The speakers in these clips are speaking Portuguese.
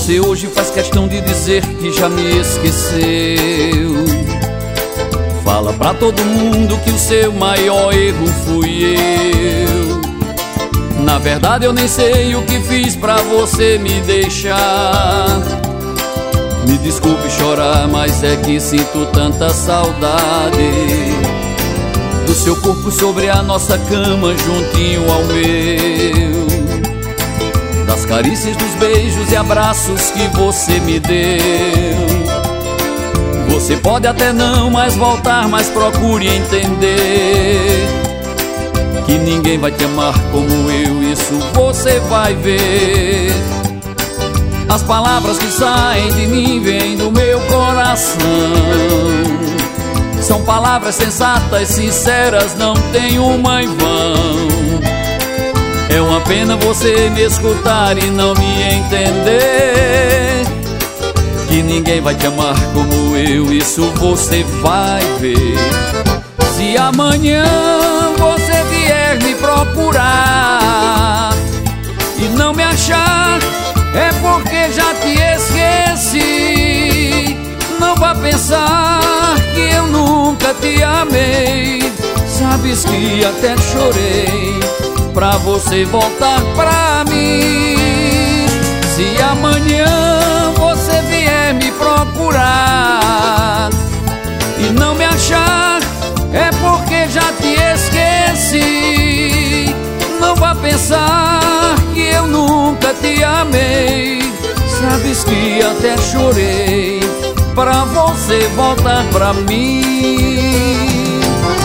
Você hoje faz questão de dizer que já me esqueceu. Fala pra todo mundo que o seu maior erro fui eu. Na verdade eu nem sei o que fiz pra você me deixar. Me desculpe chorar, mas é que sinto tanta saudade do seu corpo sobre a nossa cama juntinho ao meu, das carícias, dos beijos e abraços que você me deu. Você pode até não mais voltar, mas procure entender que ninguém vai te amar como eu, isso você vai ver. As palavras que saem de mim vêm do meu coração. São palavras sensatas, sinceras, não tem uma em vão. É uma pena você me escutar e não me entender que ninguém vai te amar como eu, isso você vai ver. Se amanhã você vier me procurar e não me achar, é porque já te esqueci. Não vá pensar que eu nunca te amei. Sabes que até chorei pra você voltar pra mim. Se amanhã você vier me procurar e não me achar, é porque já te esqueci. Não vá pensar que eu nunca te amei. Sabes que até chorei pra você voltar pra mim.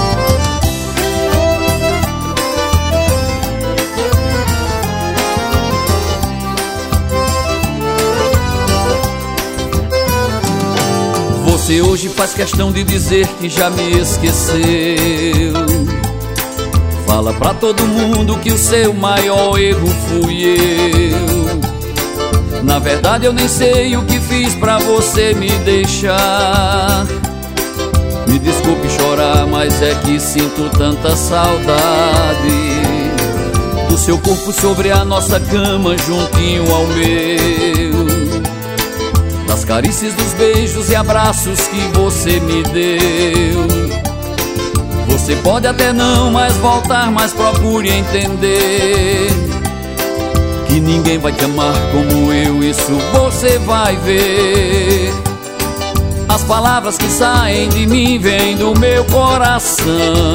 Você hoje faz questão de dizer que já me esqueceu. Fala pra todo mundo que o seu maior erro fui eu. Na verdade eu nem sei o que fiz pra você me deixar. Me desculpe chorar, mas é que sinto tanta saudade do seu corpo sobre a nossa cama juntinho ao meu, das carícias, dos beijos e abraços que você me deu. Você pode até não mais voltar, mas procure entender que ninguém vai te amar como eu, isso você vai ver. As palavras que saem de mim vêm do meu coração.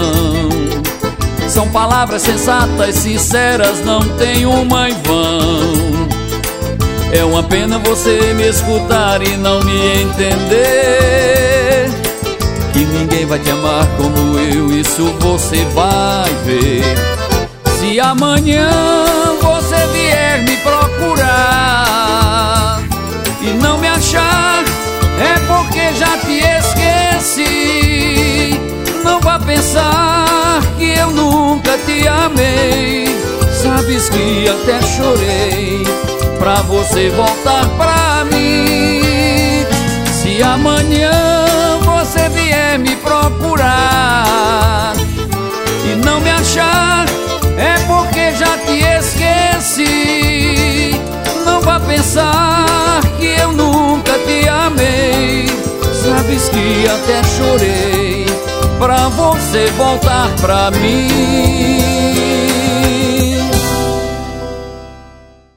São palavras sensatas, sinceras, não tem uma em vão. É uma pena você me escutar e não me entender que ninguém vai te amar como eu, isso você vai ver. Se amanhã você vier me procurar e não me achar, é porque já te esqueci. Não vá pensar que eu nunca te amei. Sabes que até chorei pra você voltar pra mim. Se amanhã você vier me procurar e não me achar, é porque já te esqueci. Não vá pensar que eu nunca te amei. Sabes que até chorei pra você voltar pra mim.